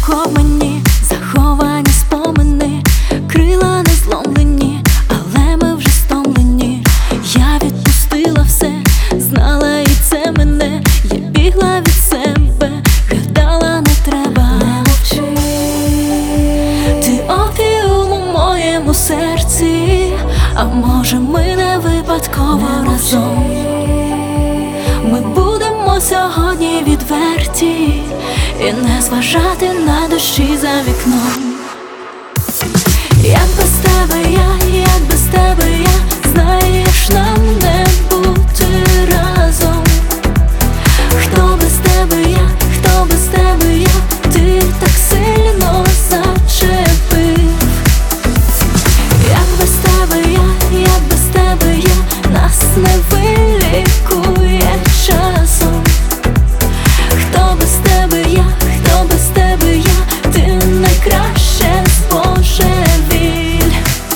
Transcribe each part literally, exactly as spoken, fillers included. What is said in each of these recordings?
Похов мені заховані спомини, крила не зломлені, але ми вже стомлені. Я відпустила все, знала, і це мене. Я бігла від себе, гадала, не треба. Не мовчи, ти опіум у моєму серці. А може ми не випадково не разом? Ми будемо сьогодні відверті і не зважати на дощі за вікном. Як без тебе я, як без тебе я, знаєш, нам не бути разом. Хто без тебе я, хто без тебе я, ти так сильно зачепив. Як без тебе я, як без тебе я, нас не вилікує часом. Хто без тебе я, хто без тебе я, ти найкраще збожевіль.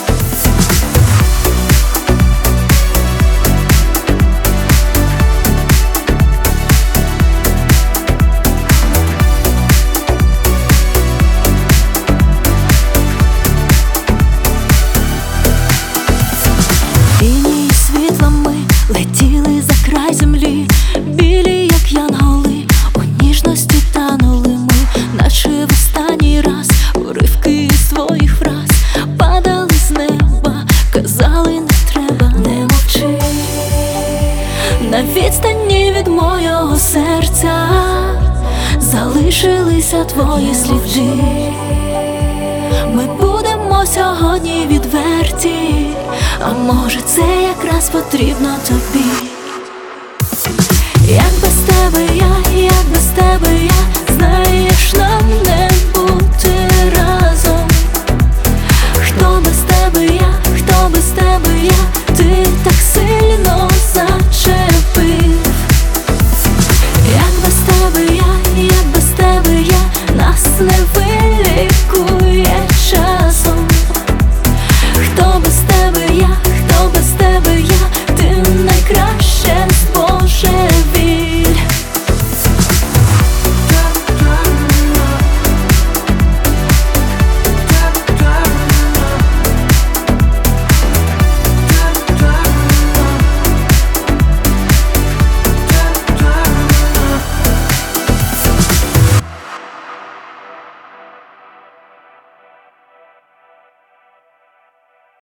Лінії світлами летіли за край землі, білі, як янголи, у ніжності танули ми, наче в останній раз. Уривки із твоїх фраз падали з неба, казали, не треба. Не мовчи, на відстані від мого серця залишилися твої сліди. Ми будемо сьогодні відверті, а може це якраз потрібно тобі. Як без тебе я,